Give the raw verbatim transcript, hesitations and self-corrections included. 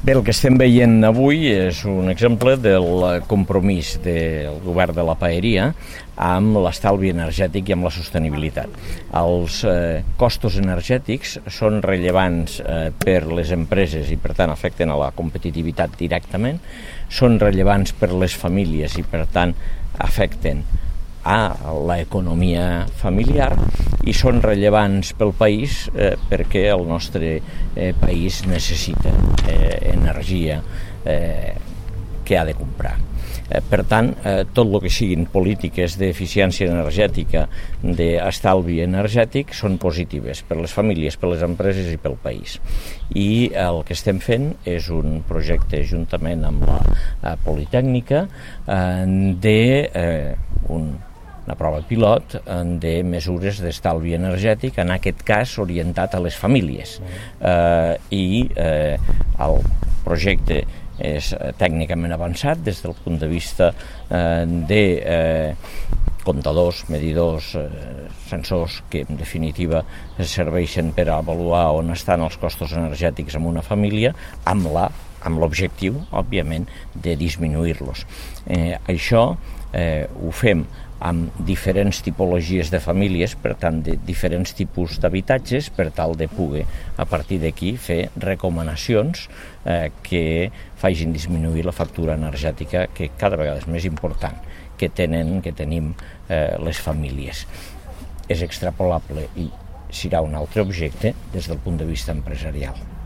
Bé, el que estem veient avui és un exemple del compromís del govern de la Paeria amb l'estalvi energètic i amb la sostenibilitat. Els eh, costos energètics són rellevants eh, per les empreses i, per tant, afecten a la competitivitat directament, són rellevants per les famílies i, per tant, afecten a l'economia familiar i són rellevants pel país eh, perquè el nostre eh, país necessita eh, energia eh, que ha de comprar. Eh, per tant, eh, tot el que siguin polítiques d'eficiència energètica, d'estalvi energètic, són positives per les famílies, per les empreses i pel país. I el que estem fent és un projecte juntament amb la eh, Politècnica eh, de eh, un una prova pilot de mesures d'estalvi energètic, en aquest cas orientat a les famílies. Eh, I eh, el projecte és tècnicament avançat des del punt de vista eh, de eh, comptadors, medidors, eh, sensors que en definitiva serveixen per a avaluar on estan els costos energètics en una família, amb la amb l'objectiu, òbviament, de disminuir-los. Eh, això eh, ho fem amb diferents tipologies de famílies, per tant, de diferents tipus d'habitatges, per tal de poder, a partir d'aquí, fer recomanacions eh, que facin disminuir la factura energètica, que cada vegada és més important, que tenen, que tenim eh, les famílies. És extrapolable i serà un altre objecte des del punt de vista empresarial.